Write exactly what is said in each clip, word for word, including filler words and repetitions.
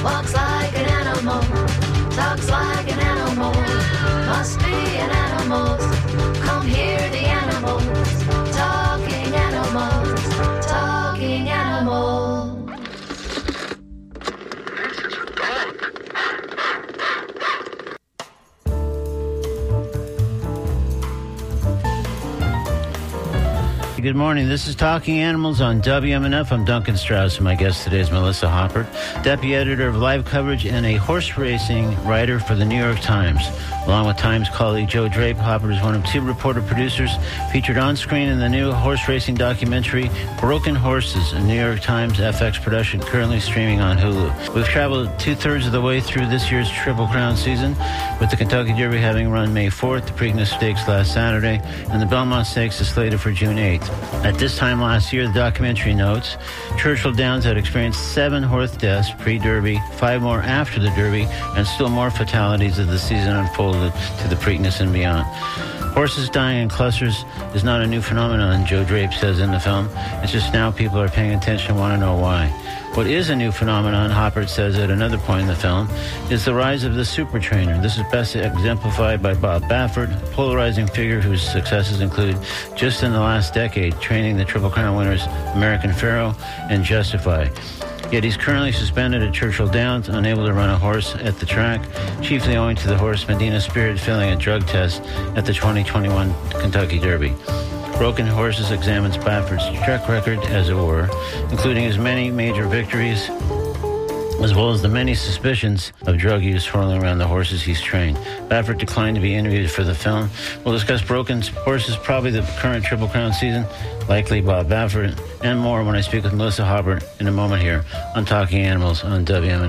walks like an animal, talks like an animal, must be an animal. Come hear the animals, talking animals, talking animals. Good morning. This is Talking Animals on W M N F. I'm Duncan Strauss, and my guest today is Melissa Hoppert, deputy editor of live coverage and a horse racing writer for the New York Times. Along with Times colleague Joe Drape, Hoppert is one of two reporter-producers featured on screen in the new horse racing documentary Broken Horses, a New York Times F X production currently streaming on Hulu. We've traveled two-thirds of the way through this year's Triple Crown season, with the Kentucky Derby having run May fourth, the Preakness Stakes last Saturday, and the Belmont Stakes is slated for June eighth. At this time last year, the documentary notes, Churchill Downs had experienced seven horse deaths pre-Derby, five more after the Derby, and still more fatalities as the season unfolded to the Preakness and beyond. Horses dying in clusters is not a new phenomenon, Joe Drape says in the film. It's just now people are paying attention and want to know why. What is a new phenomenon, Hoppert says at another point in the film, is the rise of the super trainer. This is best exemplified by Bob Baffert, a polarizing figure whose successes include, just in the last decade, training the Triple Crown winners American Pharoah and Justify. Yet he's currently suspended at Churchill Downs, unable to run a horse at the track, chiefly owing to the horse Medina Spirit failing a drug test at the twenty twenty-one Kentucky Derby. Broken Horses examines Baffert's track record, as it were, including his many major victories, as well as the many suspicions of drug use swirling around the horses he's trained. Baffert declined to be interviewed for the film. We'll discuss Broken Horses, probably the current Triple Crown season, likely Bob Baffert, and more when I speak with Melissa Hoppert in a moment here on Talking Animals on W M N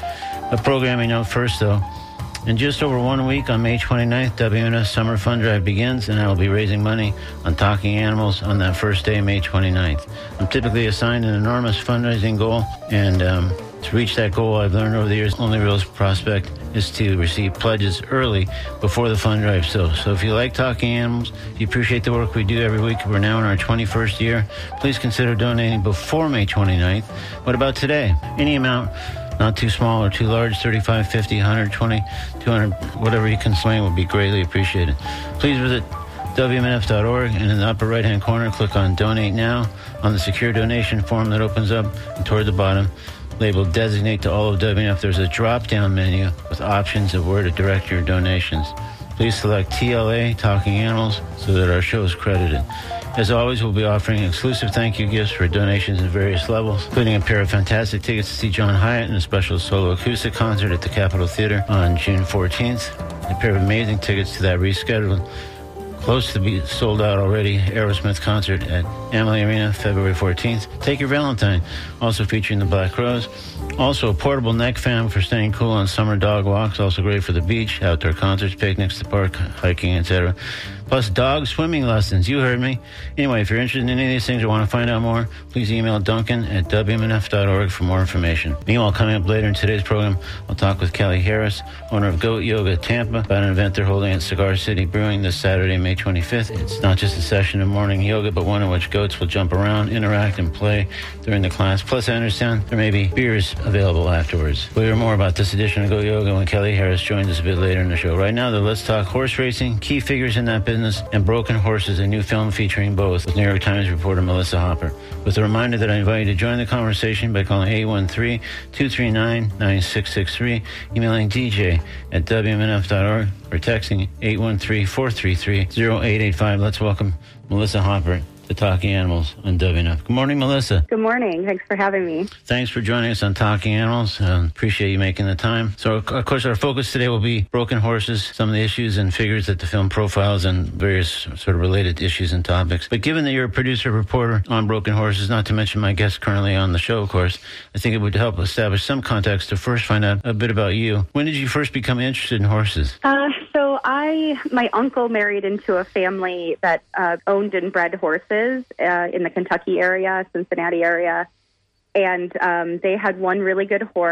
F. A programming note first, though. In just over one week, on May twenty-ninth, W M N F Summer Fund Drive begins, and I will be raising money on Talking Animals on that first day, May twenty-ninth. I'm typically assigned an enormous fundraising goal, and um, to reach that goal, I've learned over the years, the only real prospect is to receive pledges early before the fund drive. So, so if you like Talking Animals, if you appreciate the work we do every week, we're now in our twenty-first year, please consider donating before May twenty-ninth. What about today? Any amount, not too small or too large, thirty-five, fifty, one hundred twenty, two hundred, whatever you can swing would be greatly appreciated. Please visit W M N F dot org, and in the upper right-hand corner, click on Donate Now on the secure donation form that opens up, and toward the bottom, labeled Designate to all of W M N F, there's a drop-down menu with options of where to direct your donations. Please select T L A, Talking Animals, so that our show is credited. As always, we'll be offering exclusive thank you gifts for donations at various levels, including a pair of fantastic tickets to see John Hyatt in a special solo acoustic concert at the Capitol Theater on June fourteenth, a pair of amazing tickets to that rescheduled, close to be sold out already, Aerosmith concert at Amalie Arena, February fourteenth. Take Your Valentine, also featuring the Black Crowes. Also, a portable neck fan for staying cool on summer dog walks, also great for the beach, outdoor concerts, picnics, the park, hiking, et cetera. Plus dog swimming lessons. You heard me. Anyway, if you're interested in any of these things or want to find out more, please email Duncan at W M N F dot org for more information. Meanwhile, coming up later in today's program, I'll talk with Kelly Harris, owner of Goat Yoga Tampa, about an event they're holding at Cigar City Brewing this Saturday, May twenty-fifth. It's not just a session of morning yoga, but one in which goats will jump around, interact, and play during the class. Plus, I understand there may be beers available afterwards. We'll hear more about this edition of Goat Yoga when Kelly Harris joins us a bit later in the show. Right now, though, let's talk horse racing, key figures in that business, and Broken Horses, a new film featuring both, with New York Times reporter Melissa Hoppert. With a reminder that I invite you to join the conversation by calling eight one three, two three nine, nine six six three, emailing D J at W M N F dot org, or texting eight one three, four three three, zero eight eight five. Let's welcome Melissa Hoppert to Talking Animals on W M N F. Good morning, Melissa. Good morning. Thanks for having me. Thanks for joining us on Talking Animals. Uh, appreciate you making the time. So, of course, our focus today will be Broken Horses, some of the issues and figures that the film profiles, and various sort of related issues and topics. But given that you're a producer, reporter on Broken Horses, not to mention my guest currently on the show, of course, I think it would help establish some context to first find out a bit about you. When did you first become interested in horses? Uh, so I, my uncle married into a family that uh, owned and bred horses uh, in the Kentucky area, Cincinnati area. And um, they had one really good horse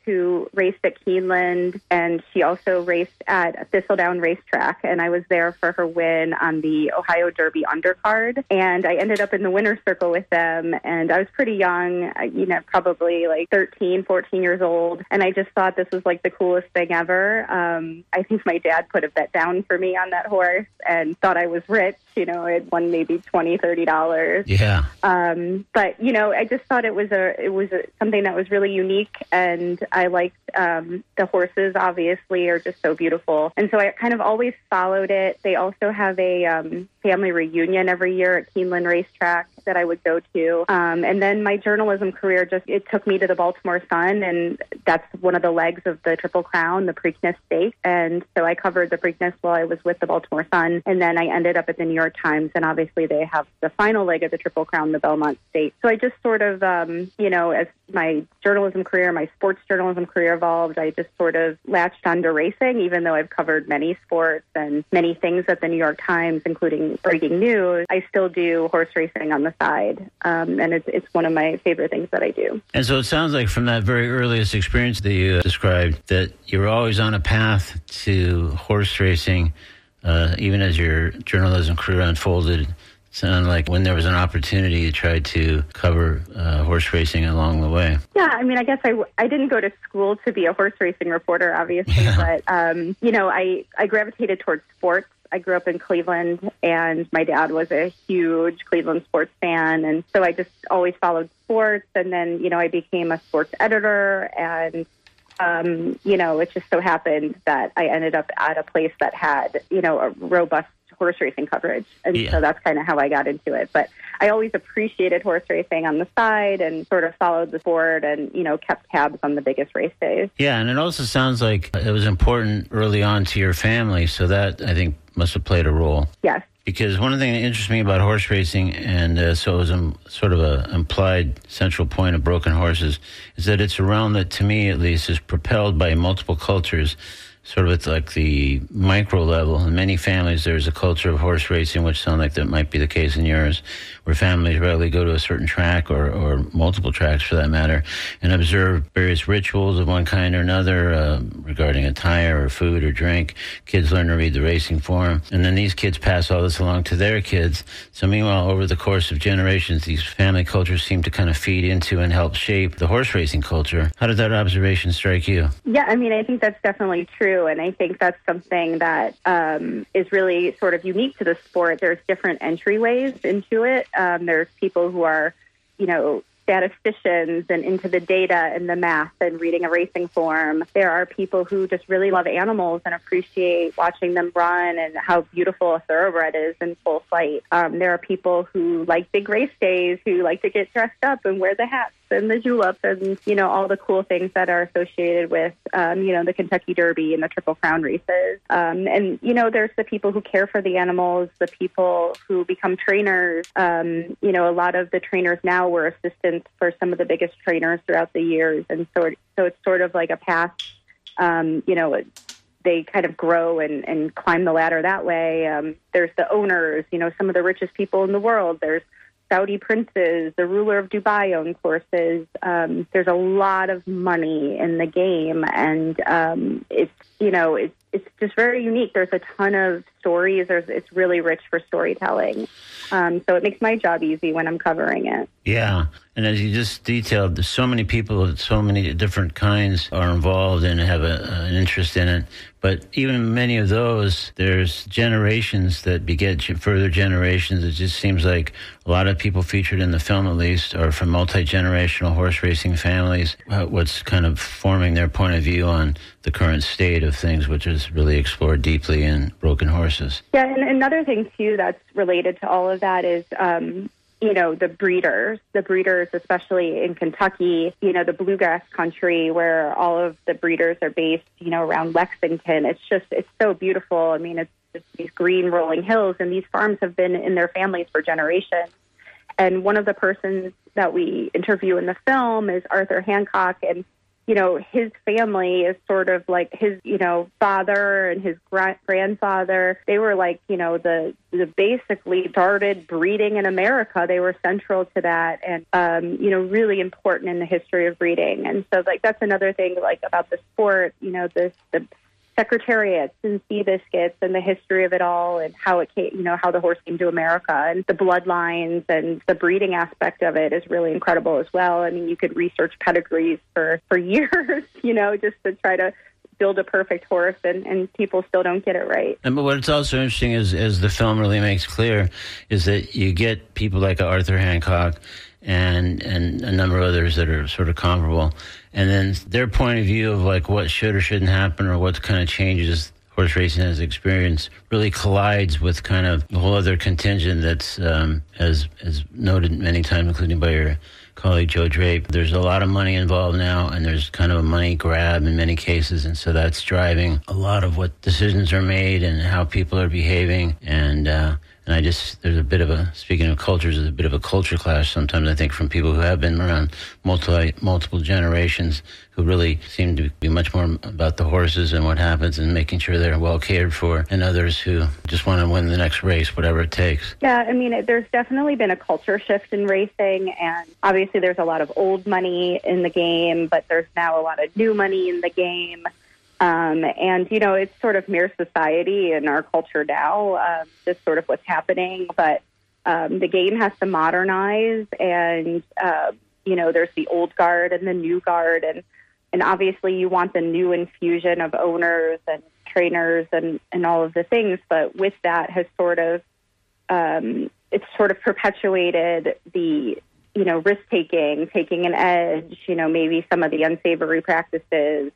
who raced at Keeneland, and she also raced at Thistledown Racetrack, and I was there for her win on the Ohio Derby undercard, and I ended up in the winner's circle with them, and I was pretty young, you know, probably like thirteen, fourteen years old, and I just thought this was like the coolest thing ever. Um, I think my dad put a bet down for me on that horse and thought I was rich, you know, I had won maybe twenty dollars, thirty dollars. Yeah. Um, but, you know, I just thought it was a it was a, something that was really unique, and I liked um, the horses, obviously, are just so beautiful. And so I kind of always followed it. They also have a um, family reunion every year at Keeneland Racetrack that I would go to. Um, and then my journalism career just, it took me to the Baltimore Sun, and that's one of the legs of the Triple Crown, the Preakness Stakes. And so I covered the Preakness while I was with the Baltimore Sun, and then I ended up at the New York Times, and obviously they have the final leg of the Triple Crown, the Belmont Stakes. So I just sort of, um, you know, as my journalism career, my sports journalism career evolved, I just sort of latched onto racing, even though I've covered many sports and many things at the New York Times, including breaking news. I still do horse racing on the side, um, and it's, it's one of my favorite things that I do. And so it sounds like from that very earliest experience that you described that you were always on a path to horse racing, uh, even as your journalism career unfolded. It sounded like when there was an opportunity, you tried to cover uh, horse racing along the way. Yeah, I mean, I guess I, I didn't go to school to be a horse racing reporter, obviously, yeah. but, um, you know, I, I gravitated towards sports. I grew up in Cleveland, and my dad was a huge Cleveland sports fan, and so I just always followed sports, and then, you know, I became a sports editor, and, um, you know, it just so happened that I ended up at a place that had, you know, a robust horse racing coverage, and yeah. so that's kind of how I got into it. But I always appreciated horse racing on the side and sort of followed the sport and, you know, kept tabs on the biggest race days. Yeah, and it also sounds like it was important early on to your family, so that, I think, must have played a role. Yes. Because one of the things that interests me about horse racing, and uh, so it was um, sort of an implied central point of Broken Horses, is that it's a realm that, to me at least, is propelled by multiple cultures. Sort of at like the micro level. In many families, there's a culture of horse racing, which sounds like that might be the case in yours, where families regularly go to a certain track or, or multiple tracks for that matter and observe various rituals of one kind or another uh, regarding attire or food or drink. Kids learn to read the racing form, and then these kids pass all this along to their kids. So meanwhile, over the course of generations, these family cultures seem to kind of feed into and help shape the horse racing culture. How did that observation strike you? Yeah, I mean, I think that's definitely true. And I think that's something that um, is really sort of unique to the sport. There's different entryways into it. Um, there's people who are, you know, statisticians and into the data and the math and reading a racing form. There are people who just really love animals and appreciate watching them run and how beautiful a thoroughbred is in full flight. Um, there are people who like big race days, who like to get dressed up and wear the hats and the juleps and, you know, all the cool things that are associated with, um, you know, the Kentucky Derby and the Triple Crown races. Um, and, you know, there's the people who care for the animals, the people who become trainers. Um, you know, a lot of the trainers now were assistants for some of the biggest trainers throughout the years. And so, so it's sort of like a path, um, you know, they kind of grow and, and climb the ladder that way. Um, there's the owners, you know, some of the richest people in the world. There's Saudi princes, the ruler of Dubai owns horses. Um, there's a lot of money in the game, and um, it's, you know, it's, it's just very unique. There's a ton of stories. There's, it's really rich for storytelling. Um, so it makes my job easy when I'm covering it. Yeah. And as you just detailed, there's so many people, so many different kinds are involved and have a, an interest in it. But even many of those, there's generations that beget further generations. It just seems like a lot of people featured in the film, at least, are from multi-generational horse racing families. Uh, what's kind of forming their point of view on the current state of things, which is really explored deeply in Broken Horses. Yeah, and another thing, too, that's related to all of that is, um, you know, the breeders, the breeders, especially in Kentucky, you know, the bluegrass country where all of the breeders are based, you know, around Lexington. It's just, it's so beautiful. I mean, it's just these green rolling hills, and these farms have been in their families for generations. And one of the persons that we interview in the film is Arthur Hancock, and you know, his family is sort of like his, you know, father and his gra- grandfather. They were like, you know, the, the basically started breeding in America. They were central to that and, um, you know, really important in the history of breeding. And so, like, that's another thing, like, about the sport, you know, the, the secretariats and sea biscuits and the history of it all and how it came, you know, how the horse came to America and the bloodlines and the breeding aspect of it is really incredible as well. I mean, you could research pedigrees for, for years, you know, just to try to build a perfect horse, and, and people still don't get it right. And but what's also interesting is, as the film really makes clear, is that you get people like Arthur Hancock and and a number of others that are sort of comparable, and then their point of view of like what should or shouldn't happen or what kind of changes horse racing has experienced really collides with kind of a whole other contingent that's, um, as, as noted many times, including by your colleague Joe Drape. There's a lot of money involved now, and there's kind of a money grab in many cases, and so that's driving a lot of what decisions are made and how people are behaving. And uh, and I just, there's a bit of a, speaking of cultures, there's a bit of a culture clash sometimes, I think, from people who have been around multi, multiple generations who really seem to be much more about the horses and what happens and making sure they're well cared for, and others who just want to win the next race, whatever it takes. Yeah, I mean, there's definitely been a culture shift in racing, and obviously there's a lot of old money in the game, but there's now a lot of new money in the game. Um, and, you know, it's sort of mere society in our culture now, um, just sort of what's happening. But um, the game has to modernize, and, uh, you know, there's the old guard and the new guard. And, and obviously you want the new infusion of owners and trainers and, and all of the things. But with that has sort of, um, it's sort of perpetuated the, you know, risk-taking, taking an edge, you know, maybe some of the unsavory practices.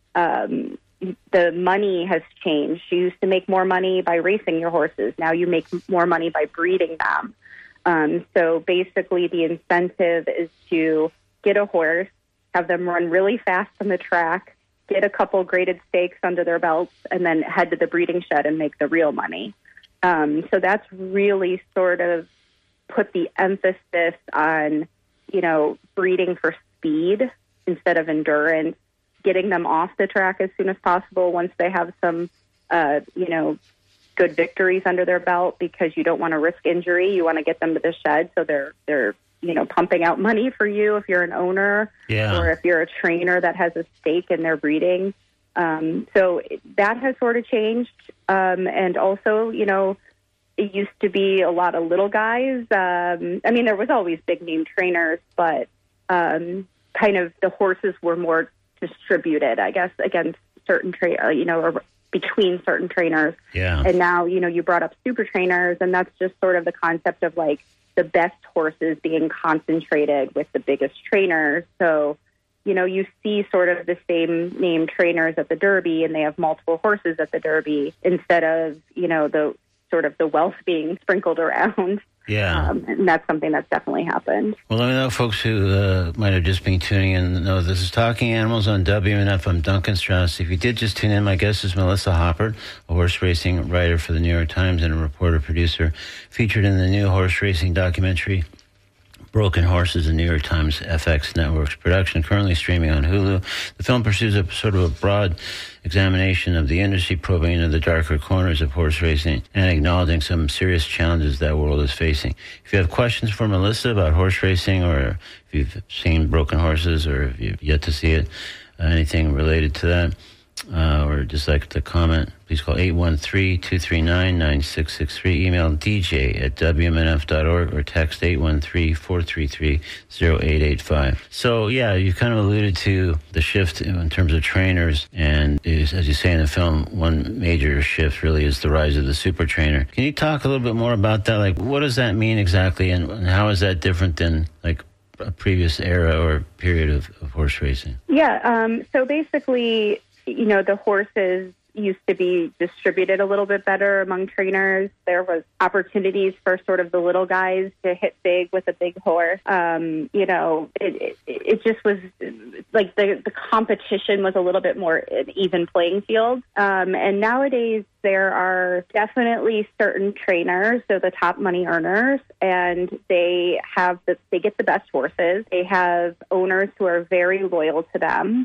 Um, the money has changed. You used to make more money by racing your horses. Now you make more money by breeding them. Um, so basically the incentive is to get a horse, have them run really fast on the track, get a couple graded stakes under their belts, and then head to the breeding shed and make the real money. Um, so that's really sort of put the emphasis on, you know, breeding for speed instead of endurance, getting them off the track as soon as possible once they have some, uh, you know, good victories under their belt, because you don't want to risk injury. You want to get them to the shed so they're, they're, you know, pumping out money for you if you're an owner, yeah. or if you're a trainer that has a stake in their breeding. Um, so that has sort of changed. Um, and also, you know, it used to be a lot of little guys. Um, I mean, there was always big name trainers, but um, kind of the horses were more distributed, I guess, against certain tra- uh, you know, or between certain trainers. Yeah. And now, you know, you brought up super trainers, and that's just sort of the concept of like the best horses being concentrated with the biggest trainers. So, you know, you see sort of the same name trainers at the Derby, and they have multiple horses at the Derby instead of, you know, the sort of the wealth being sprinkled around. Yeah. Um, and that's something that's definitely happened. Well, let me know, folks who uh, might have just been tuning in, know this is Talking Animals on W M N F. I'm Duncan Strauss. If you did just tune in, my guest is Melissa Hoppert, a horse racing writer for the New York Times and a reporter-producer featured in the new horse racing documentary Broken Horses, a New York Times F X Network's production, currently streaming on Hulu. The film pursues a sort of a broad examination of the industry, probing into the darker corners of horse racing and acknowledging some serious challenges that world is facing. If you have questions for Melissa about horse racing, or if you've seen Broken Horses, or if you've yet to see it, uh, anything related to that, uh, or just like to comment, please call eight one three, two three nine, nine six six three. Email D J at W M N F dot org or text eight one three, four three three, zero eight eight five. So, yeah, you kind of alluded to the shift in terms of trainers, and is, as you say in the film, one major shift really is the rise of the super trainer. Can you talk a little bit more about that? Like, what does that mean exactly, and, and how is that different than, like, a previous era or period of, of horse racing? Yeah, um, so basically, you know, the horses used to be distributed a little bit better among trainers. There was opportunities for sort of the little guys to hit big with a big horse. Um, you know, it, it, it just was like the, the competition was a little bit more an even playing field. Um, and nowadays there are definitely certain trainers, so the top money earners, and they have the, they get the best horses. They have owners who are very loyal to them.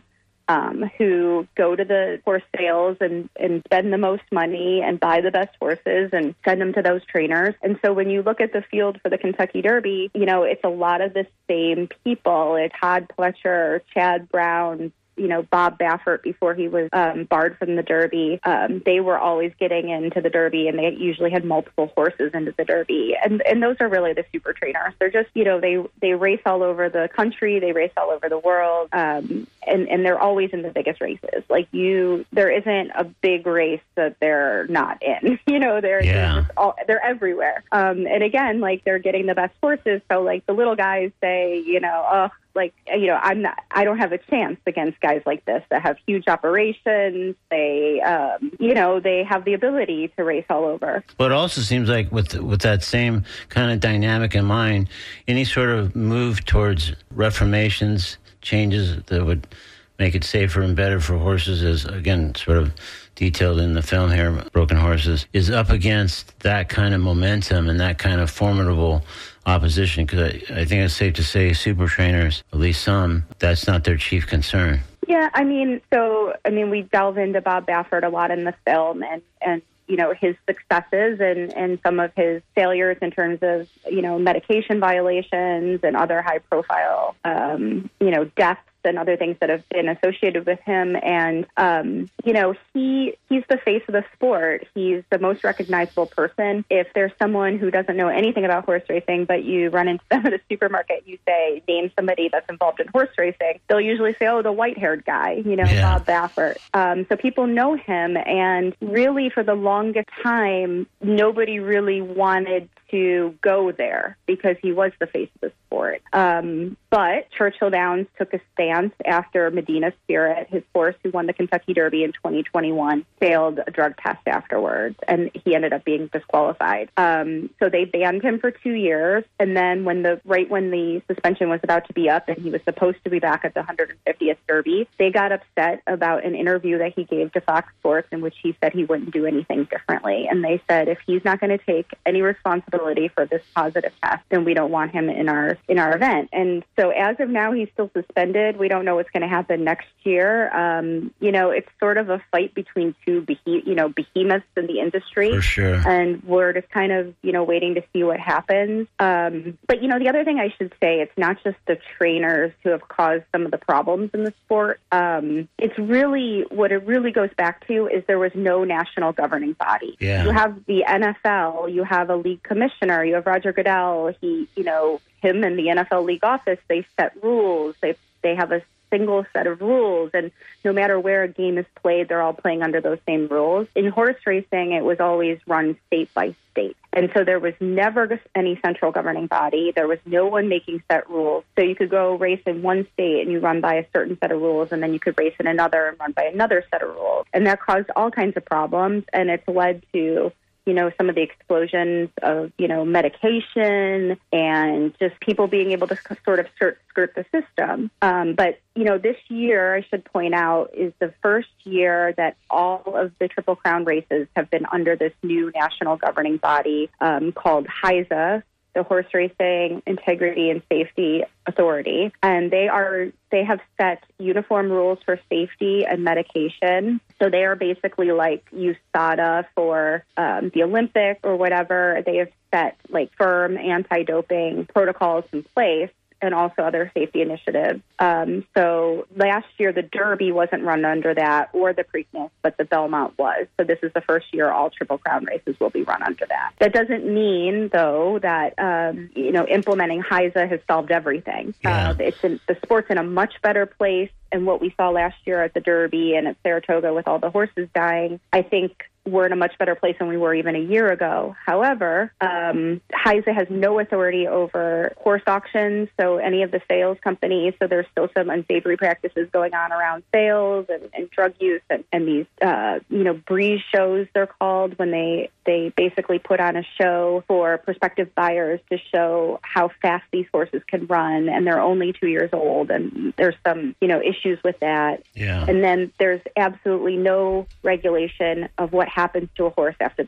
um, who go to the horse sales and, and spend the most money and buy the best horses and send them to those trainers. And so when you look at the field for the Kentucky Derby, you know, it's a lot of the same people. It's Todd Pletcher, Chad Brown, you know, Bob Baffert before he was um, barred from the Derby. Um, they were always getting into the Derby, and they usually had multiple horses into the Derby. And and those are really the super trainers. They're just, you know, they, they race all over the country. They race all over the world. Um, and, and they're always in the biggest races. Like you, there isn't a big race that they're not in. You know, they're, yeah. they're, just all, they're everywhere. Um, and again, like they're getting the best horses. So like the little guys say, you know, oh, like, you know, I'm not, I don't have a chance against guys like this that have huge operations. They, um, you know, they have the ability to race all over. Well, it also seems like with with that same kind of dynamic in mind, any sort of move towards reformations, changes that would make it safer and better for horses, is, again, sort of detailed in the film here, Broken Horses, is up against that kind of momentum and that kind of formidable opposition, because I, I think it's safe to say super trainers, at least some, that's not their chief concern. Yeah, I mean, so, I mean, we delve into Bob Baffert a lot in the film, and, and you know, his successes and, and some of his failures in terms of, you know, medication violations and other high-profile, um, you know, deaths and other things that have been associated with him. And, um, you know, he he's the face of the sport. He's the most recognizable person. If there's someone who doesn't know anything about horse racing, but you run into them at a supermarket, you say, name somebody that's involved in horse racing, they'll usually say, oh, the white-haired guy, you know, yeah. Bob Baffert. Um, so people know him. And really, for the longest time, nobody really wanted to go there because he was the face of the sport. Um, but Churchill Downs took a stance after Medina Spirit, his horse who won the Kentucky Derby in twenty twenty-one, failed a drug test afterwards, and he ended up being disqualified. Um, so they banned him for two years, and then when the right when the suspension was about to be up and he was supposed to be back at the one hundred fiftieth Derby, they got upset about an interview that he gave to Fox Sports in which he said he wouldn't do anything differently. And they said, if he's not going to take any responsibility for this positive test, then we don't want him in our in our event. And so as of now, he's still suspended. We don't know what's going to happen next year. Um, you know, it's sort of a fight between two behe- you know behemoths in the industry. For sure. And we're just kind of, you know, waiting to see what happens. Um, but, you know, the other thing I should say, it's not just the trainers who have caused some of the problems in the sport. Um, it's really, what it really goes back to is there was no national governing body. Yeah. You have the N F L, you have a league commissioner, you have Roger Goodell. He, you know, him and the N F L league office, they set rules. They they have a single set of rules, and no matter where a game is played, they're all playing under those same rules. In horse racing, it was always run state by state. And so there was never any central governing body. There was no one making set rules. So you could go race in one state and you run by a certain set of rules, and then you could race in another and run by another set of rules. And that caused all kinds of problems, and it's led to, you know, some of the explosions of, you know, medication and just people being able to sort of skirt, skirt the system. Um, but, you know, this year, I should point out, is the first year that all of the Triple Crown races have been under this new national governing body um, called HISA, the Horse Racing Integrity and Safety Authority, and they are they have set uniform rules for safety and medication. So they are basically like U S A D A for um, the Olympics or whatever. They have set like firm anti-doping protocols in place, and also other safety initiatives. Um, so last year, the Derby wasn't run under that, or the Preakness, but the Belmont was. So this is the first year all Triple Crown races will be run under that. That doesn't mean, though, that, um, you know, implementing HISA has solved everything. Yeah. Uh, it's in, the sport's in a much better place. And what we saw last year at the Derby and at Saratoga with all the horses dying, I think we're in a much better place than we were even a year ago. However, um, HISA has no authority over horse auctions, so any of the sales companies. So there's still some unsavory practices going on around sales and, and drug use and, and these, uh, you know, breeze shows, they're called, when they, they basically put on a show for prospective buyers to show how fast these horses can run, and they're only two years old, and there's some, you know, issues with that. Yeah. And then there's absolutely no regulation of what happens to a horse after they leave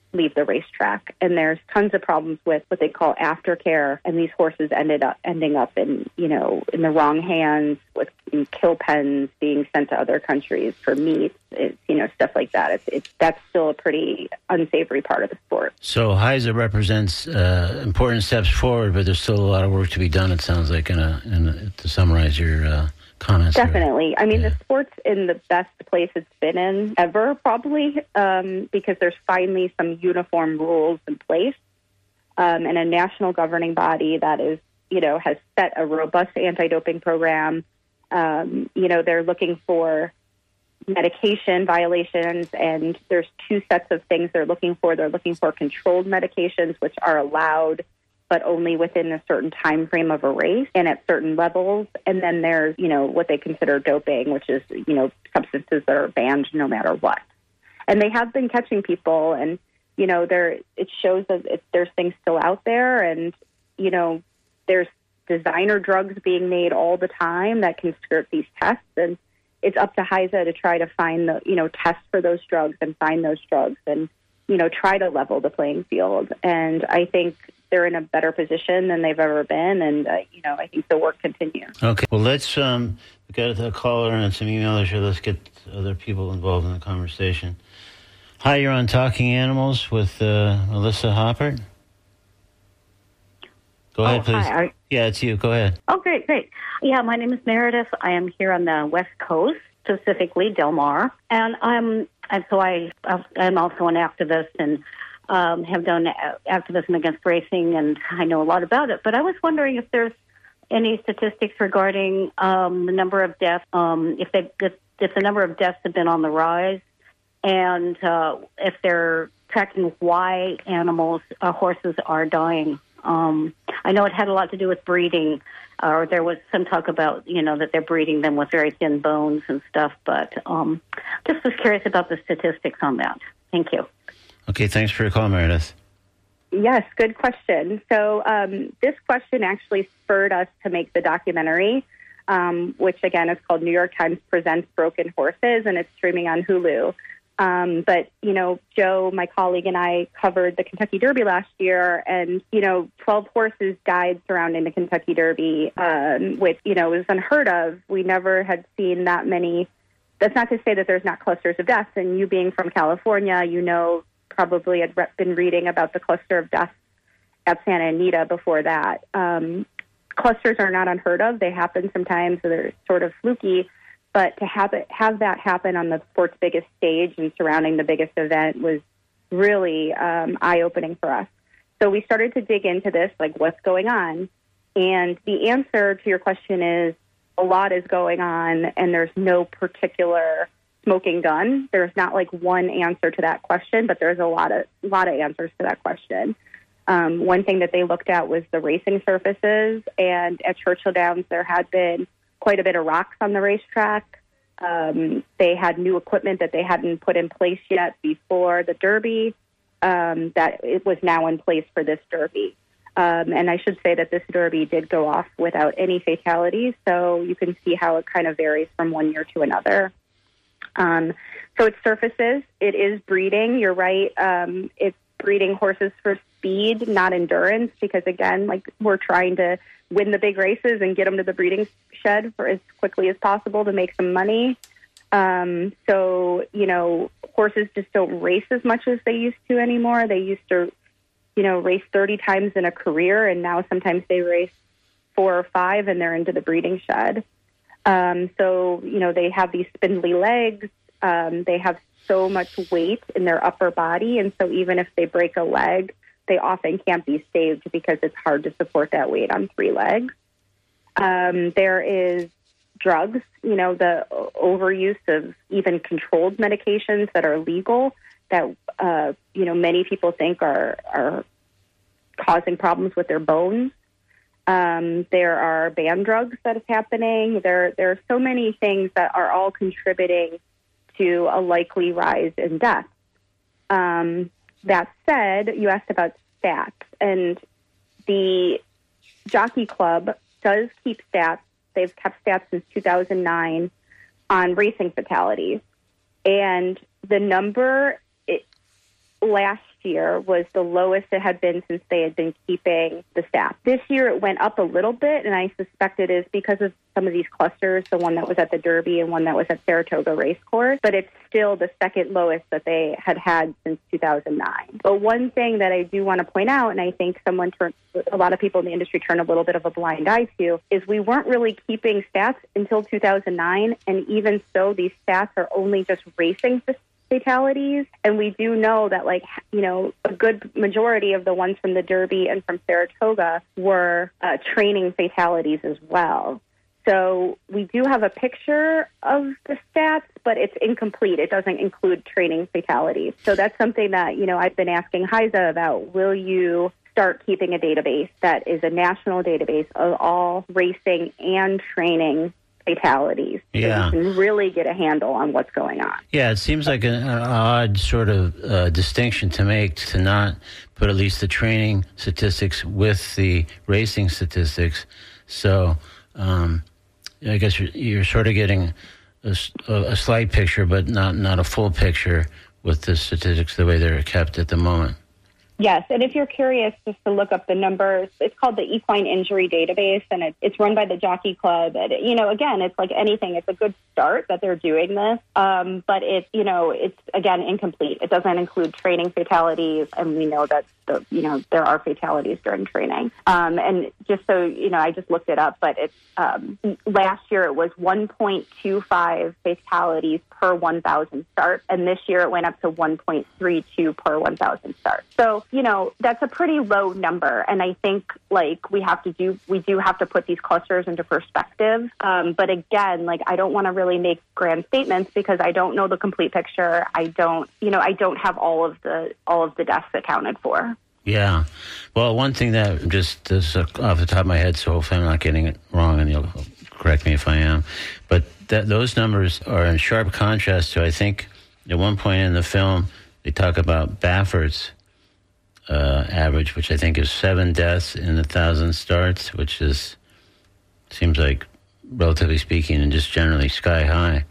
leave the racetrack. And there's tons of problems with what they call aftercare, and these horses ended up ending up in, you know, in the wrong hands, with in kill pens, being sent to other countries for meat, it's, you know, stuff like that. It's, it's that's still a pretty unsavory part of the sport. So H I S A represents uh, important steps forward, but there's still a lot of work to be done, it sounds like, in a, in a, to summarize your uh, comments. Definitely. I mean, yeah. the sport's in the best place it's been in ever, probably, um, because there's finally some uniform rules in place, um, and a national governing body that is, you know, has set a robust anti-doping program. Um, you know, they're looking for medication violations, and there's two sets of things they're looking for. They're looking for controlled medications, which are allowed, but only within a certain time frame of a race and at certain levels. And then there's, you know, what they consider doping, which is, you know, substances that are banned no matter what. And they have been catching people, and, you know, there it shows that it, there's things still out there, and, you know, there's designer drugs being made all the time that can skirt these tests, and it's up to H I S A to try to find the, you know, test for those drugs and find those drugs and, you know, try to level the playing field. And I think they're in a better position than they've ever been, and, uh, you know, I think the work continues. Okay. Well, let's um, get a caller and some emailers here. Let's get other people involved in the conversation. Hi, you're on Talking Animals with uh, Melissa Hoppert. Go ahead, oh, please. Hi. Are, yeah, it's you. Go ahead. oh, great, great. Yeah, my name is Meredith. I am here on the West Coast, specifically Del Mar, and I'm and so I I'm also an activist and um, have done activism against racing, and I know a lot about it. But I was wondering if there's any statistics regarding um, the number of deaths, um, if they if, if the number of deaths have been on the rise, and uh, if they're tracking why animals, uh, horses, are dying. Um, I know it had a lot to do with breeding, or there was some talk about, you know, that they're breeding them with very thin bones and stuff, but um, just was curious about the statistics on that. Thank you. Okay, thanks for your call, Meredith. Yes, good question. So um, this question actually spurred us to make the documentary, um, which, again, is called New York Times Presents Broken Horses, and it's streaming on Hulu. Um, but, you know, Joe, my colleague, and I covered the Kentucky Derby last year, and, you know, twelve horses died surrounding the Kentucky Derby, um, which, you know, was unheard of. We never had seen that many. That's not to say that there's not clusters of deaths, and you being from California, you know, probably had been reading about the cluster of deaths at Santa Anita before that. Um, clusters are not unheard of. They happen sometimes. They're sort of fluky. But to have it, have that happen on the sport's biggest stage and surrounding the biggest event was really um, eye-opening for us. So we started to dig into this, like, what's going on? And the answer to your question is a lot is going on, and there's no particular smoking gun. There's not, like, one answer to that question, but there's a lot of a lot of answers to that question. Um, one thing that they looked at was the racing surfaces, and at Churchill Downs there had been quite a bit of rocks on the racetrack. Um, they had new equipment that they hadn't put in place yet before the Derby, um, that it was now in place for this Derby. Um, and I should say that this Derby did go off without any fatalities, so you can see how it kind of varies from one year to another. Um, so it's surfaces. It is breeding. You're right. Um, it's breeding horses for speed, not endurance, because, again, like, we're trying to win the big races and get them to the breeding shed for as quickly as possible to make some money. Um, so, you know, horses just don't race as much as they used to anymore. They used to, you know, race thirty times in a career, and now sometimes they race four or five and they're into the breeding shed. Um, so, you know, they have these spindly legs. Um, they have so much weight in their upper body, and so even if they break a leg, they often can't be saved because it's hard to support that weight on three legs. Um, there is drugs, you know, the overuse of even controlled medications that are legal that, uh, you know, many people think are, are causing problems with their bones. Um, there are banned drugs that is happening. There, there are so many things that are all contributing to a likely rise in death. Um, that said, you asked about stats, and the Jockey Club does keep stats. They've kept stats since two thousand nine on racing fatalities. And the number it, last year was the lowest it had been since they had been keeping the stats. This year it went up a little bit, and I suspect it is because of some of these clusters, the one that was at the Derby and one that was at Saratoga Racecourse, but it's still the second lowest that they had had since two thousand nine. But one thing that I do want to point out, and I think someone turned, a lot of people in the industry turn a little bit of a blind eye to, is we weren't really keeping stats until two thousand nine, and even so, these stats are only just racing fatalities. And we do know that, like, you know, a good majority of the ones from the Derby and from Saratoga were uh, training fatalities as well. So we do have a picture of the stats, but it's incomplete. It doesn't include training fatalities. So that's something that, you know, I've been asking HISA about. Will you start keeping a database that is a national database of all racing and training fatalities? Yeah. So you can really get a handle on what's going on. Yeah, it seems like an, an odd sort of uh, distinction to make, to not put at least the training statistics with the racing statistics. So um, I guess you're, you're sort of getting a, a slight picture, but not, not a full picture with the statistics the way they're kept at the moment. Yes, and if you're curious just to look up the numbers, it's called the Equine Injury Database, and it, it's run by the Jockey Club. And, you know, again, it's like anything. It's a good start that they're doing this, um, but it's, you know, it's, again, incomplete. It doesn't include training fatalities, and we know that, the, you know, there are fatalities during training. Um, and just so, you know, I just looked it up, but it's, um, last year it was one point two five fatalities per one thousand starts, and this year it went up to one point three two per one thousand starts. So, you know, that's a pretty low number. And I think, like, we have to do, we do have to put these clusters into perspective. Um, but again, like, I don't want to really make grand statements because I don't know the complete picture. I don't, you know, I don't have all of the, all of the deaths accounted for. Yeah. Well, one thing that just this uh, off the top of my head, so hopefully I'm not getting it wrong, and you'll correct me if I am, but that those numbers are in sharp contrast to, I think, at one point in the film, they talk about Baffert's Uh, average, which I think is seven deaths in a thousand starts, which is seems like, relatively speaking, and just generally sky high.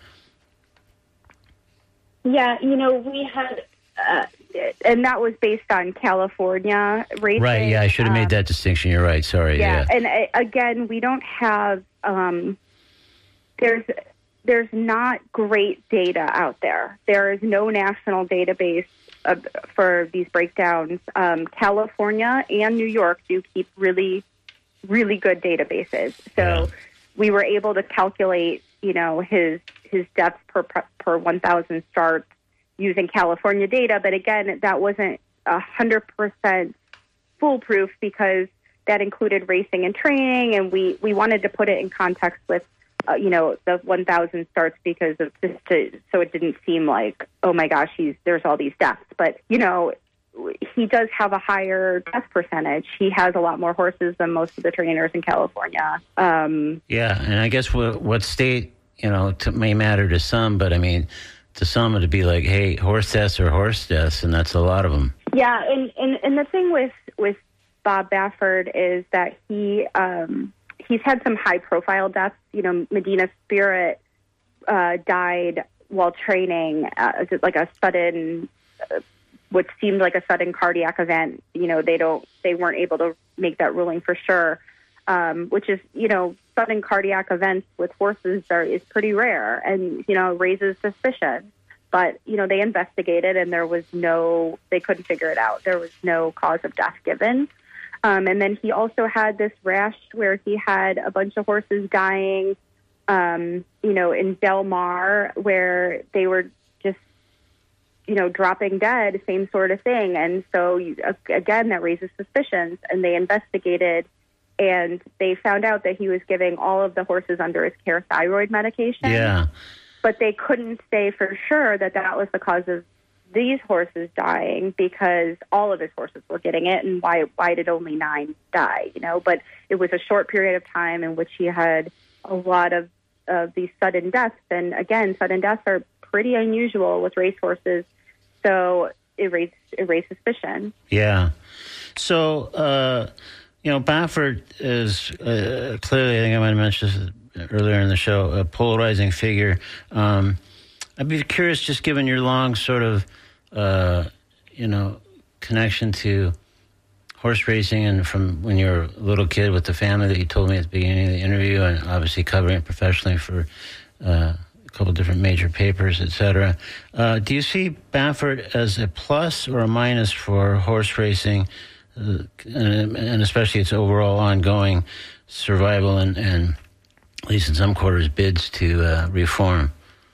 Yeah, you know, we had, uh, and that was based on California racing. Right, yeah, I should have um, made that distinction. You're right, sorry. Yeah, yeah. and uh, again, we don't have, um, there's there's not great data out there. There is no national database Uh, for these breakdowns. um, California and New York do keep really, really good databases. So Yeah. we were able to calculate, you know, his his deaths per per one thousand starts using California data. But again, that wasn't a hundred percent foolproof because that included racing and training, and we we wanted to put it in context with, Uh, you know, the one thousand starts because of just to, so it didn't seem like, oh my gosh, he's there's all these deaths. But, you know, he does have a higher death percentage. He has a lot more horses than most of the trainers in California. Um, yeah, and I guess what, what state, you know, to, may matter to some, but I mean, to some it'd be like, hey, horse deaths are horse deaths, and that's a lot of them. yeah, and, and, and the thing with, with Bob Baffert is that he... Um, He's had some high-profile deaths. You know, Medina Spirit uh, died while training, uh, like a sudden, uh, what seemed like a sudden cardiac event. You know, they don't, they weren't able to make that ruling for sure. Um, which is, you know, sudden cardiac events with horses are is pretty rare, and you know, raises suspicion. But you know, they investigated, and there was no, they couldn't figure it out. There was no cause of death given. Um, and then he also had this rash where he had a bunch of horses dying, um, you know, in Del Mar, where they were just, you know, dropping dead, same sort of thing. And so, you, again, that raises suspicions. And they investigated, and they found out that he was giving all of the horses under his care thyroid medication. Yeah. But they couldn't say for sure that that was the cause of these horses dying, because all of his horses were getting it, and why why did only nine die, you know? But it was a short period of time in which he had a lot of, of these sudden deaths. And again, sudden deaths are pretty unusual with racehorses, so it raised, it raised suspicion. Yeah. So, uh, you know, Baffert is uh, clearly, I think I might have mentioned this earlier in the show, a polarizing figure. Um, I'd be curious, just given your long sort of, uh, you know, connection to horse racing and from when you were a little kid with the family that you told me at the beginning of the interview, and obviously covering it professionally for uh, a couple different major papers, et cetera. Uh, do you see Baffert as a plus or a minus for horse racing, uh, and, and especially its overall ongoing survival and, and at least in some quarters, bids to uh, reform?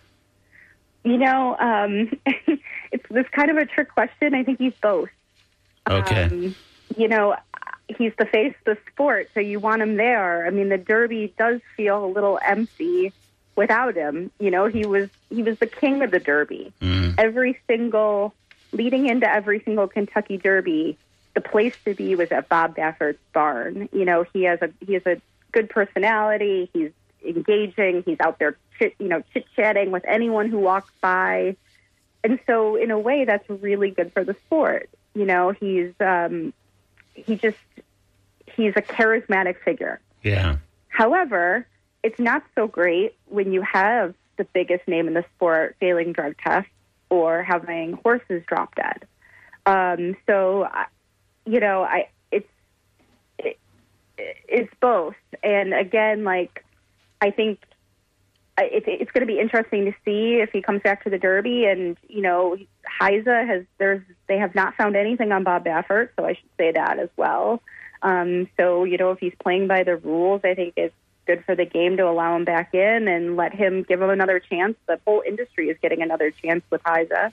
You know, um, it's this kind of a trick question. I think he's both. Okay. Um, you know, he's the face of the sport, so you want him there. I mean, the Derby does feel a little empty without him. You know, he was he was the king of the Derby. Mm. Every single, leading into every single Kentucky Derby, the place to be was at Bob Baffert's barn. You know, he has a he has a good personality. He's engaging. He's out there, chit, you know, chit-chatting with anyone who walks by. And so in a way, that's really good for the sport. You know, he's, um, he just, he's a charismatic figure. Yeah. However, it's not so great when you have the biggest name in the sport failing drug tests or having horses drop dead. Um, so, you know, I, it's, it, it's both. And again, like, I think it, it's going to be interesting to see if he comes back to the Derby. And, you know, Heisa has, there's, they have not found anything on Bob Baffert, so I should say that as well. Um, so, you know, if he's playing by the rules, I think it's good for the game to allow him back in and let him, give him another chance. The whole industry is getting another chance with Heisa.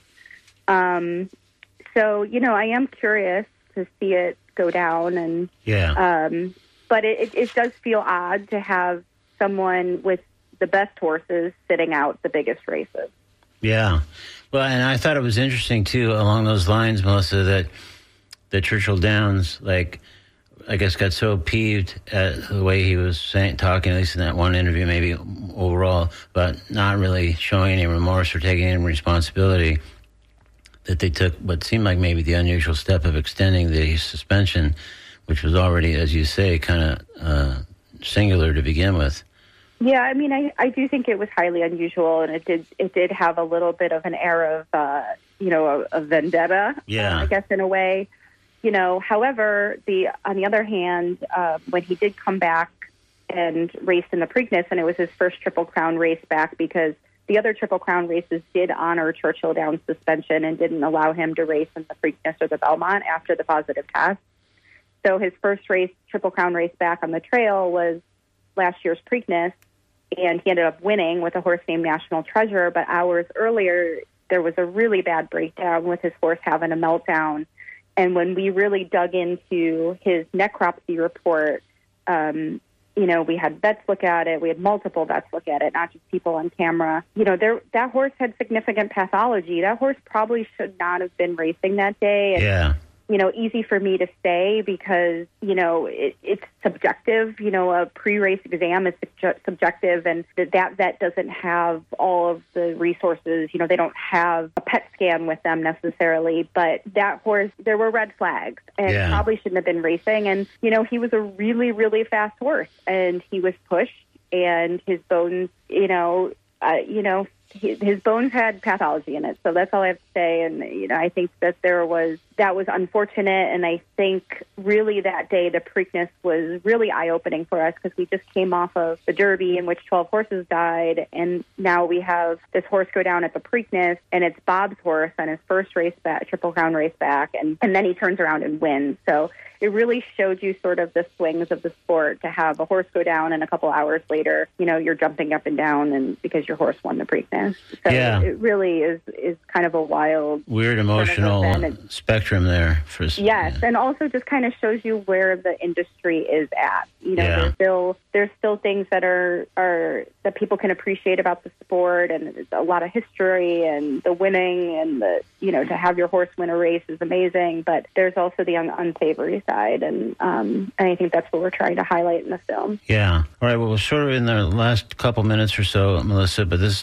Um, so, you know, I am curious to see it go down. And, yeah. um, but it, it, it does feel odd to have someone with the best horses sitting out the biggest races. Yeah. Well, and I thought it was interesting, too, along those lines, Melissa, that the Churchill Downs, like, I guess got so peeved at the way he was saying, talking, at least in that one interview, maybe overall, but not really showing any remorse or taking any responsibility, that they took what seemed like maybe the unusual step of extending the suspension, which was already, as you say, kind of uh, singular to begin with. Yeah, I mean, I, I do think it was highly unusual, and it did it did have a little bit of an air of, uh, you know, a, a vendetta, yeah. uh, I guess, in a way. You know, however, the on the other hand, uh, when he did come back and race in the Preakness, and it was his first Triple Crown race back, because the other Triple Crown races did honor Churchill Downs' suspension and didn't allow him to race in the Preakness or the Belmont after the positive test. So his first race, Triple Crown race back on the trail, was last year's Preakness, and he ended up winning with a horse named National Treasure. But hours earlier, there was a really bad breakdown with his horse having a meltdown. And when we really dug into his necropsy report, um, you know, we had vets look at it. We had multiple vets look at it, not just people on camera. You know, there that horse had significant pathology. That horse probably should not have been racing that day. And, yeah. you know, easy for me to say because, you know, it, it's subjective. You know, a pre-race exam is subje- subjective, and that, that vet doesn't have all of the resources. You know, they don't have a P E T scan with them necessarily, but that horse, there were red flags, and yeah. probably shouldn't have been racing. And, you know, he was a really, really fast horse, and he was pushed, and his bones, you know, uh, you know, his bones had pathology in it. So that's all I have to say. And, you know, I think that there was, that was unfortunate. And I think really that day, the Preakness was really eye-opening for us because we just came off of the Derby in which twelve horses died. And now we have this horse go down at the Preakness, and it's Bob's horse on his first race back, Triple Crown race back. And, and then he turns around and wins. So it really showed you sort of the swings of the sport to have a horse go down, and a couple hours later, you know, you're jumping up and down and because your horse won the Preakness. So yeah. it really is is kind of a wild, weird emotional sort of spectrum there. For, yes, yeah. And also just kind of shows you where the industry is at. You know, yeah. there's still there's still things that are are that people can appreciate about the sport, and there's a lot of history and the winning and the you know to have your horse win a race is amazing. But there's also the un- unsavory side, and um, and I think that's what we're trying to highlight in the film. Yeah. All right. Well, we're sort of in the last couple minutes or so, Melissa. But this is Talking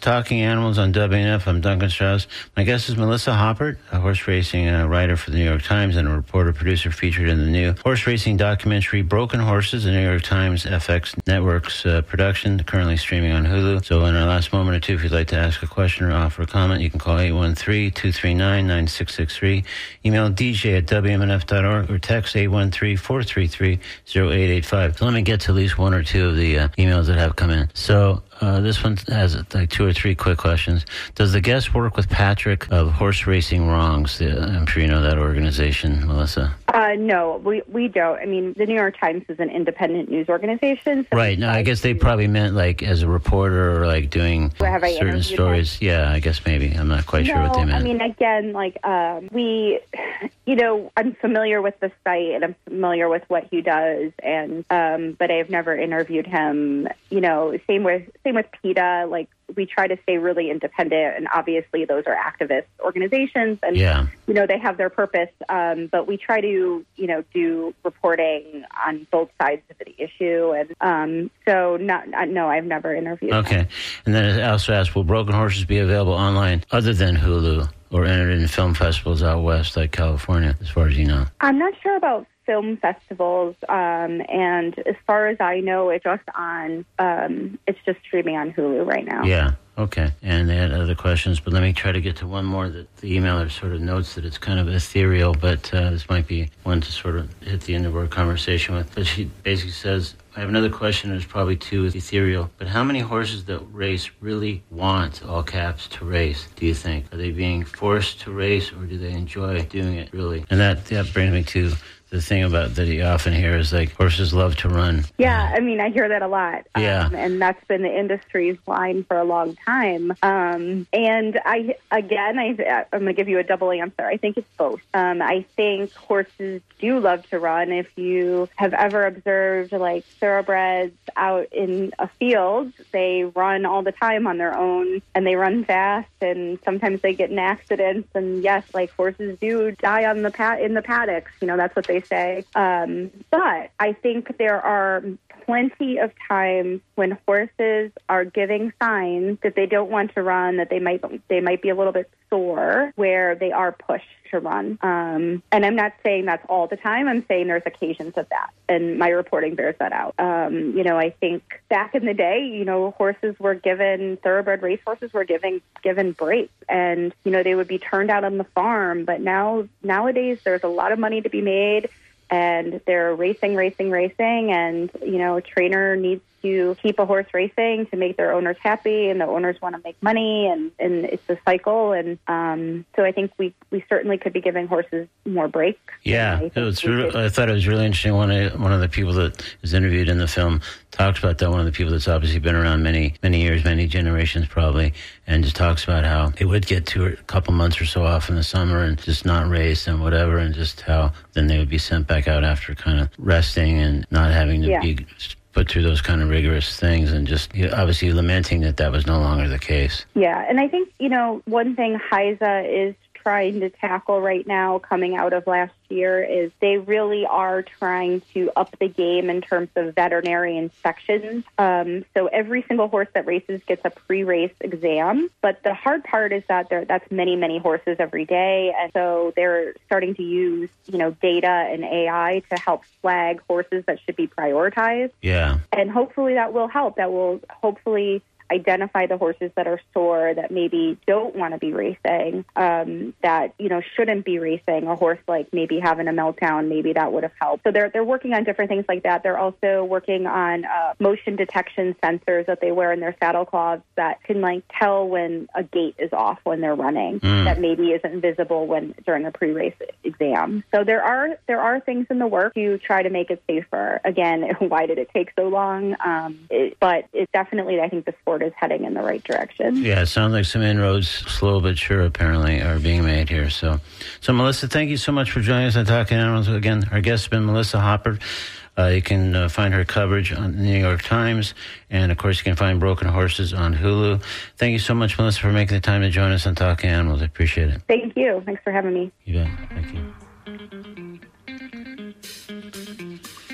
Animals on W N F. I'm Duncan Strauss. My guest is Melissa Hoppert, a horse racing uh, writer for the New York Times and a reporter-producer featured in the new horse racing documentary Broken Horses, the New York Times F X Network's uh, production, currently streaming on Hulu. So in our last moment or two, if you'd like to ask a question or offer a comment, you can call eight one three, two three nine, nine six six three, email d j at w m n f dot org, or text eight one three, four three three, zero eight eight five. So let me get to at least one or two of the uh, emails that have come in. So uh, this one has like two or three quick questions. Does the guest work with Patrick of Horse Racing Wrongs? The, I'm sure you know that organization, Melissa. Uh, no, we we don't. I mean, the New York Times is an independent news organization. So right. No, I guess they probably meant like as a reporter or like doing have I certain stories. Them? Yeah, I guess maybe. I'm not quite no, sure what they meant. I mean, again, like um, we, you know, I'm familiar with the site and I'm familiar with what he does, and um, but I've never interviewed him. You know, same with same with PETA. Like we try to stay really independent, and obviously those are activist organizations, and yeah. you know they have their purpose. Um, but we try to you know do reporting on both sides of the issue, and um, so not no, I've never interviewed. Okay, him. And then I also asked, will Broken Horses be available online other than Hulu or entered in film festivals out west like California, as far as you know? I'm not sure about film festivals, um, and as far as I know, it's just on. Um, it's just streaming on Hulu right now. Yeah. Okay. And they had other questions, but let me try to get to one more that the emailer sort of notes that it's kind of ethereal, but uh, this might be one to sort of hit the end of our conversation with. But she basically says, I have another question that's probably too ethereal, but how many horses that race really want, all caps, to race, do you think? Are they being forced to race, or do they enjoy doing it, really? And that, that brings me to the thing about that you often hear is like horses love to run. Yeah, I mean, I hear that a lot. Yeah. Um, and that's been the industry's line for a long time. Um, and I, again, I, I'm going to give you a double answer. I think it's both. Um, I think horses do love to run. If you have ever observed like thoroughbreds out in a field, they run all the time on their own, and they run fast, and sometimes they get in accidents. And yes, like horses do die on the pat in the paddocks. You know, that's what they say. Um, but I think there are plenty of times when horses are giving signs that they don't want to run, that they might they might be a little bit sore, where they are pushed to run. Um, and I'm not saying that's all the time. I'm saying there's occasions of that, and my reporting bears that out. Um, you know, I think back in the day, you know, horses were given, thoroughbred race horses were given given breaks, and you know they would be turned out on the farm. But now nowadays, there's a lot of money to be made, and they're racing, racing, racing, and you know, a trainer needs to keep a horse racing to make their owners happy, and the owners want to make money, and, and it's a cycle. And um, so I think we, we certainly could be giving horses more breaks. Yeah, it was re- I thought it was really interesting. One of, one of the people that was interviewed in the film talks about that. One of the people that's obviously been around many, many years, many generations probably, and just talks about how it would get to a couple months or so off in the summer and just not race and whatever, and just how then they would be sent back out after kind of resting and not having to yeah. be put through those kind of rigorous things, and just you know, obviously lamenting that that was no longer the case. Yeah, and I think, you know, one thing HISA is trying to tackle right now, coming out of last year, is they really are trying to up the game in terms of veterinary inspections. Um, so every single horse that races gets a pre-race exam. But the hard part is that there that's many, many horses every day. And so they're starting to use, you know, data and A I to help flag horses that should be prioritized. Yeah. And hopefully that will help. That will hopefully identify the horses that are sore, that maybe don't want to be racing, um, that, you know, shouldn't be racing. A horse like maybe having a meltdown, maybe that would have helped. So they're they're working on different things like that. They're also working on uh, motion detection sensors that they wear in their saddle cloths that can like tell when a gait is off when they're running, mm. that maybe isn't visible when during a pre-race exam. So there are there are things in the work to try to make it safer. Again, why did it take so long? Um, it, but it's definitely, I think, the sport is heading in the right direction. Yeah, it sounds like some inroads, slow but sure, apparently, are being made here. So, so Melissa, thank you so much for joining us on Talking Animals. Again, our guest has been Melissa Hoppert. Uh, you can uh, find her coverage on the New York Times, and of course, you can find Broken Horses on Hulu. Thank you so much, Melissa, for making the time to join us on Talking Animals. I appreciate it. Thank you. Thanks for having me. You bet. Thank you.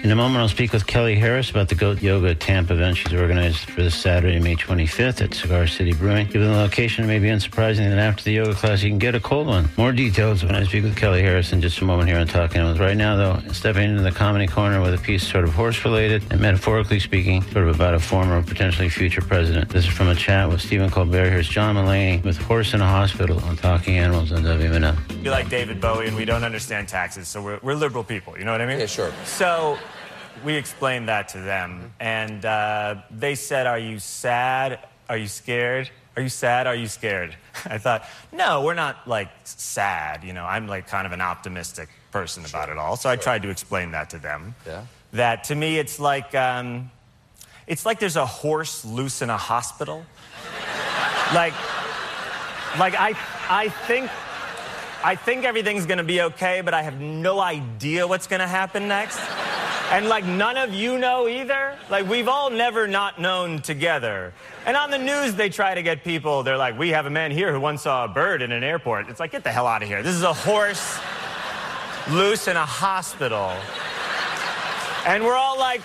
In a moment, I'll speak with Kelly Harris about the Goat Yoga Tampa event she's organized for this Saturday, May twenty-fifth at Cigar City Brewing. Given the location, it may be unsurprising that after the yoga class, you can get a cold one. More details when I speak with Kelly Harris in just a moment here on Talking Animals. Right now, though, stepping into the comedy corner with a piece sort of horse-related and metaphorically speaking, sort of about a former or potentially future president. This is from a chat with Stephen Colbert. Here's John Mulaney with Horse in a Hospital on Talking Animals on W M N F. We like David Bowie, and we don't understand taxes, so we're, we're liberal people, you know what I mean? Yeah, sure. So we explained that to them, and uh, they said, are you sad? Are you scared? Are you sad? Are you scared? I thought, no, we're not, like, sad, you know. I'm, like, kind of an optimistic person sure. about it all, so I tried to explain that to them. Yeah. That, to me, it's like, um, it's like there's a horse loose in a hospital. like, like, I, I think... I think everything's gonna be okay, but I have no idea what's gonna happen next. And like none of you know either. Like we've all never not known together. And on the news they try to get people, they're like, we have a man here who once saw a bird in an airport. It's like, get the hell out of here. This is a horse loose in a hospital. And we're all like,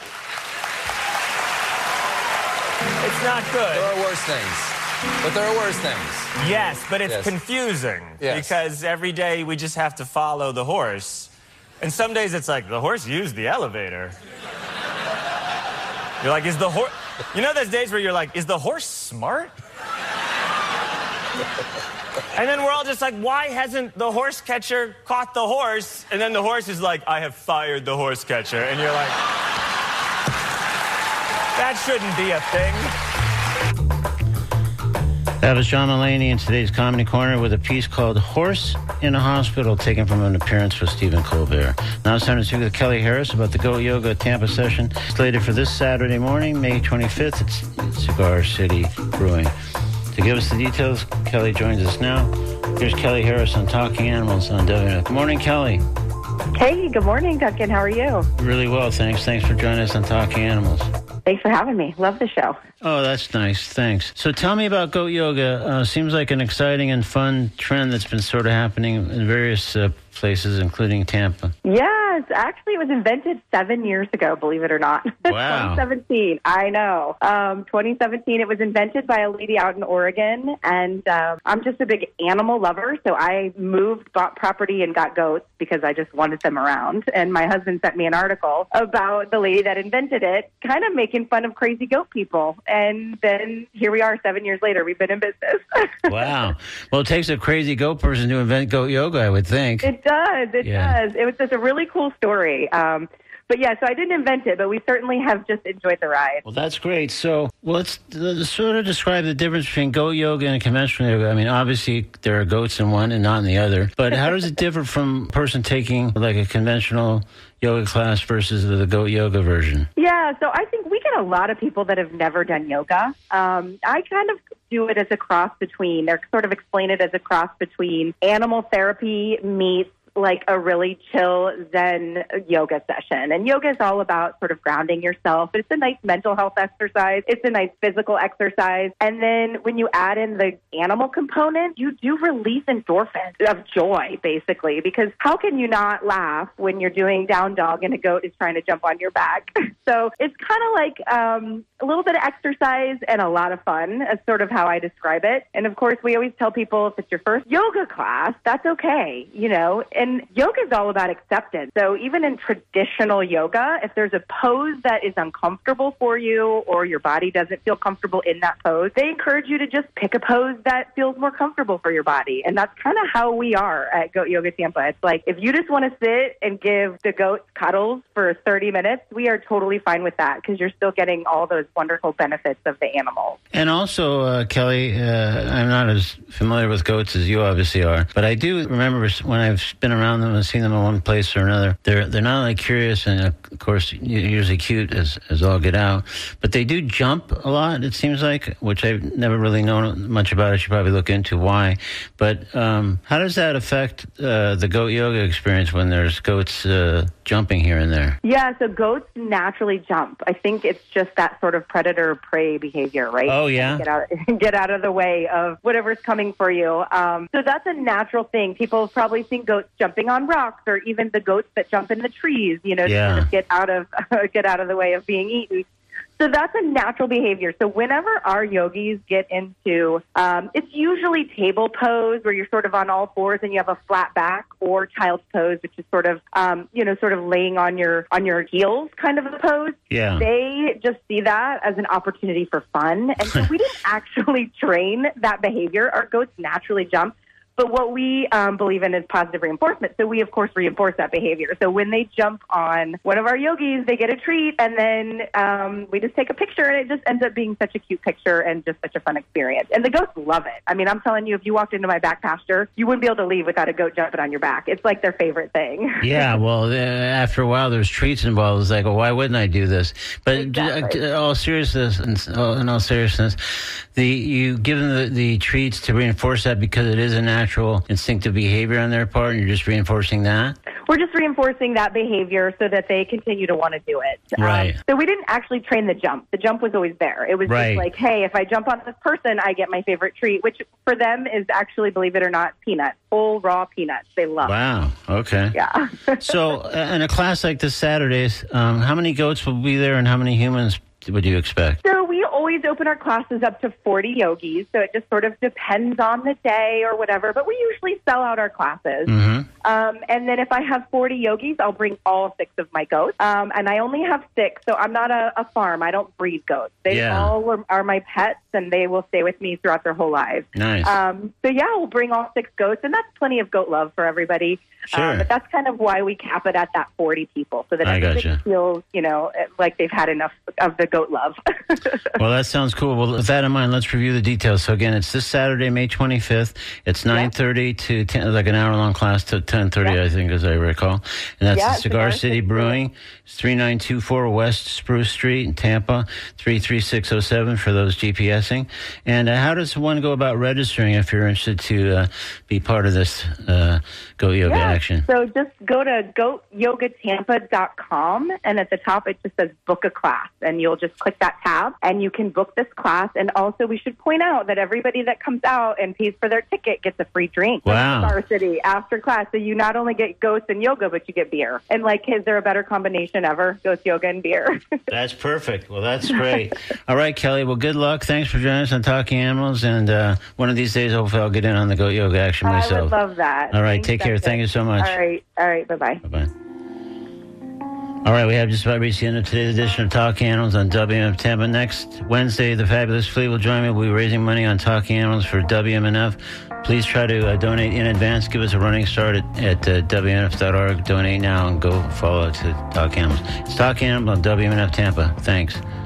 it's not good. There are worse things. But there are worse things. Yes, but it's yes. confusing yes. because every day we just have to follow the horse. And some days it's like, the horse used the elevator. You're like, is the horse... You know those days where you're like, is the horse smart? And then we're all just like, why hasn't the horse catcher caught the horse? And then the horse is like, I have fired the horse catcher. And you're like, that shouldn't be a thing. That was John Mulaney in today's Comedy Corner with a piece called Horse in a Hospital, taken from an appearance with Stephen Colbert. Now it's time to speak with Kelly Harris about the Goat Yoga Tampa session slated for this Saturday morning, May twenty-fifth at Cigar City Brewing. To give us the details, Kelly joins us now. Here's Kelly Harris on Talking Animals on W N F. Good morning, Kelly. Hey, good morning, Duncan. How are you? Really well, thanks. Thanks for joining us on Talking Animals. Thanks for having me. Love the show. Oh, that's nice. Thanks. So tell me about Goat Yoga. Uh, seems like an exciting and fun trend that's been sort of happening in various uh, places, including Tampa. Yes, actually, it was invented seven years ago, believe it or not. Wow. twenty seventeen. I know. Um, twenty seventeen, it was invented by a lady out in Oregon, and uh, I'm just a big animal lover, so I moved, bought property, and got goats because I just wanted them around. And my husband sent me an article about the lady that invented it, kind of making fun of crazy goat people. And then here we are seven years later. We've been in business. Wow. Well, it takes a crazy goat person to invent goat yoga, I would think. It does. It Yeah. does. It was just a really cool story. Um, but yeah, so I didn't invent it, but we certainly have just enjoyed the ride. Well, that's great. So well, let's uh, sort of describe the difference between goat yoga and conventional yoga. I mean, obviously there are goats in one and not in the other. But how does it differ from a person taking like a conventional yoga class versus the goat yoga version? Yeah, so I think we get a lot of people that have never done yoga. Um, I kind of do it as a cross between, or sort of explain it as a cross between animal therapy meets like a really chill Zen yoga session. And yoga is all about sort of grounding yourself. It's a nice mental health exercise. It's a nice physical exercise. And then when you add in the animal component, you do release endorphins of joy, basically, because how can you not laugh when you're doing down dog and a goat is trying to jump on your back? So it's kind of like um, a little bit of exercise and a lot of fun. That's sort of how I describe it. And of course, we always tell people if it's your first yoga class, that's okay, you know. And yoga is all about acceptance. So even in traditional yoga, if there's a pose that is uncomfortable for you or your body doesn't feel comfortable in that pose, they encourage you to just pick a pose that feels more comfortable for your body. And that's kind of how we are at Goat Yoga Tampa. It's like if you just want to sit and give the goats cuddles for thirty minutes, we are totally fine with that because you're still getting all those wonderful benefits of the animals. And also, uh, Kelly, uh, I'm not as familiar with goats as you obviously are, but I do remember when I've been around them and seen them in one place or another, they're they're not like curious and of course usually cute as, as all get out, but they do jump a lot, it seems like, which I've never really known much about. I should probably look into why. But um, how does that affect uh, the goat yoga experience when there's goats uh, jumping here and there? Yeah, so goats naturally jump. I think it's just that sort of predator-prey behavior, right? Oh, yeah? Get out, get out of the way of whatever's coming for you. Um, so that's a natural thing. People have probably seen goats jumping on rocks, or even the goats that jump in the trees, you know, Yeah. to sort of get out of get out of the way of being eaten. So that's a natural behavior. So whenever our yogis get into, um, it's usually table pose where you're sort of on all fours and you have a flat back, or child's pose, which is sort of, um, you know, sort of laying on your on your heels kind of a pose. Yeah. They just see that as an opportunity for fun. And so we didn't actually train that behavior. Our goats naturally jump. But what we um, believe in is positive reinforcement. So we, of course, reinforce that behavior. So when they jump on one of our yogis, they get a treat, and then um, we just take a picture, and it just ends up being such a cute picture and just such a fun experience. And the goats love it. I mean, I'm telling you, if you walked into my back pasture, you wouldn't be able to leave without a goat jumping on your back. It's like their favorite thing. Yeah, well, uh, after a while, there's treats involved. It's like, well, why wouldn't I do this? But Exactly. uh, all seriousness, in all, in all seriousness, the you give them the, the treats to reinforce that because it is a natural instinctive behavior on their part, and you're just reinforcing that. We're just reinforcing that behavior so that they continue to want to do it. Right. Um, so we didn't actually train the jump. The jump was always there. It was Right. just like, hey, if I jump on this person, I get my favorite treat, which for them is actually, believe it or not, peanuts, full raw peanuts. They love it. Wow. Okay. Yeah. So, uh, in a class like this Saturdays, um, how many goats will be there, and how many humans would you expect? So we always open our classes up to forty yogis, so it just sort of depends on the day or whatever, but we usually sell out our classes. Mm-hmm. Um, and then if I have forty yogis, I'll bring all six of my goats. Um, and I only have six, so I'm not a, a farm. I don't breed goats. They Yeah. all are, are my pets, and they will stay with me throughout their whole lives. Nice. Um, so yeah, we'll bring all six goats, and that's plenty of goat love for everybody. Sure. Um, but that's kind of why we cap it at that forty people, so that I everybody gotcha. feels, you know, like they've had enough of the goat love. Well, that sounds cool. Well, with that in mind, let's review the details. So again, it's this Saturday, May twenty-fifth. It's nine thirty to ten, like an hour-long class to ten thirty, Yeah. I think, as I recall. And that's Yeah, the Cigar Cigar City City Brewing. It's three nine two four West Spruce Street in Tampa, three three six oh seven for those GPSing. And uh, how does one go about registering if you're interested to uh, be part of this uh, Goat Yoga Yeah, action? So just go to goat yoga tampa dot com, and at the top it just says book a class, and you'll just click that tab and you can book this class. And also we should point out that everybody that comes out and pays for their ticket gets a free drink. Wow. From Cigar City after class. So you not only get goats and yoga, but you get beer. And like, is there a better combination ever? Goats, yoga, and beer. That's perfect. Well, that's great. All right, Kelly. Well, good luck. Thanks for joining us on Talking Animals. And uh, one of these days, hopefully, I'll get in on the Goat Yoga action I myself. would love that. All right. Thanks, Take care. Dustin. Thank you so much. All right. All right. Bye-bye. Bye-bye. All right, we have just about reached the end of today's edition of Talking Animals on W M F Tampa. Next Wednesday, the Fabulous Fleet will join me. We'll be raising money on Talking Animals for W M N F. Please try to uh, donate in advance. Give us a running start at, at uh, W M N F dot org. Donate now and go follow to Talking Animals. It's Talking Animals on W M N F Tampa. Thanks.